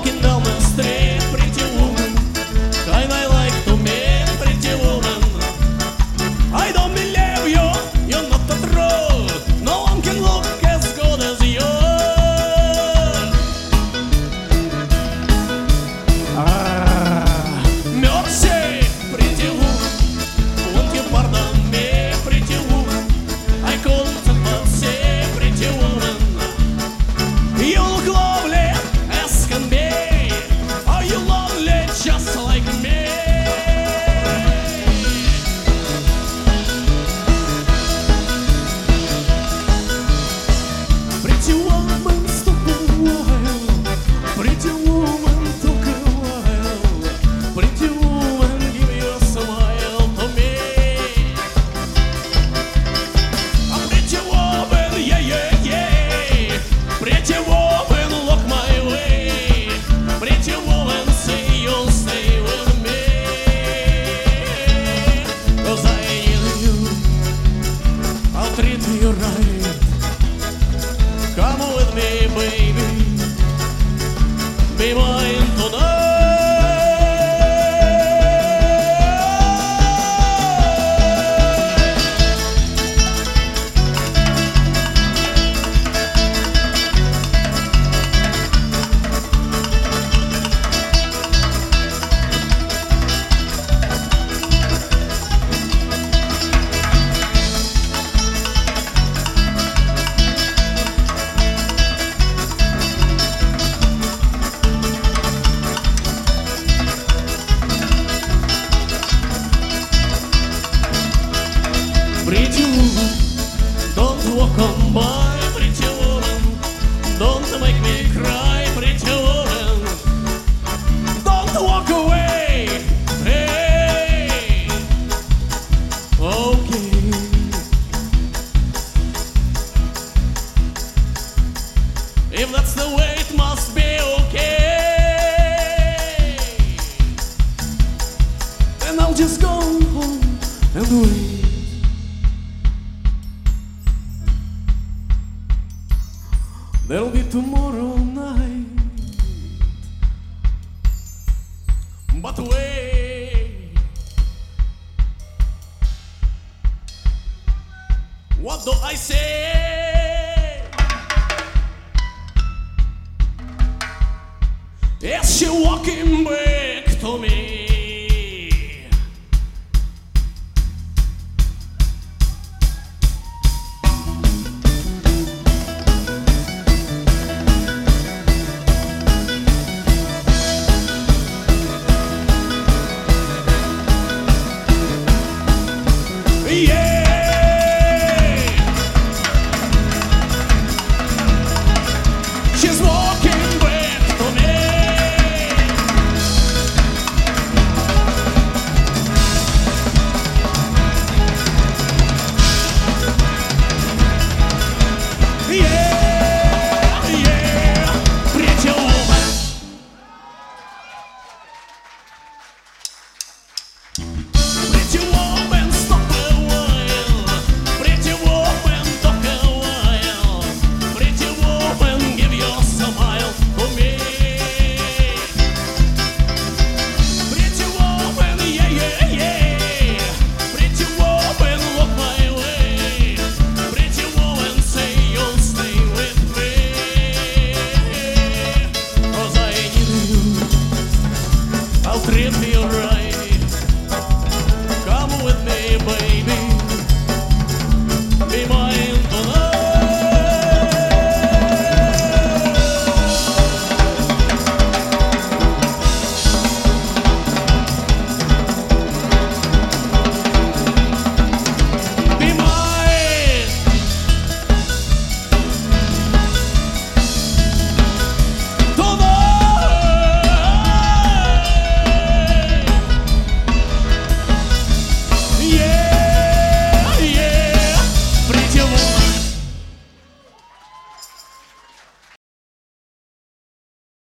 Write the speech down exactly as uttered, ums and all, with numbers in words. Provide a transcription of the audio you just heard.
Walking down the street, pretty woman, kind I like to meet pretty woman. I don't believe you, you're not the truth. No one can look as good as you. Ah, mercy, pretty woman, won't you pardon me, pretty woman? I couldn't but say, pretty woman, you look lovely as can be. Are you lovely just like me? Pretty woman, stop a while. Pretty woman, took a while. Pretty woman, give your smile to me. A pretty woman, yeah, yeah, yeah. Pretty woman, look my way. Pretty woman, say you'll stay with me. 'Cause I need you, I'll treat you right. Come with me, baby, be mine tonight. Pretty woman, don't walk on by, pretty woman. Don't make me cry, pretty woman. Don't walk away, hey. Okay. If that's the way, it must be okay. Then I'll just go home and wait. There'll be tomorrow night. But wait, what do I say? Is she walking back to me?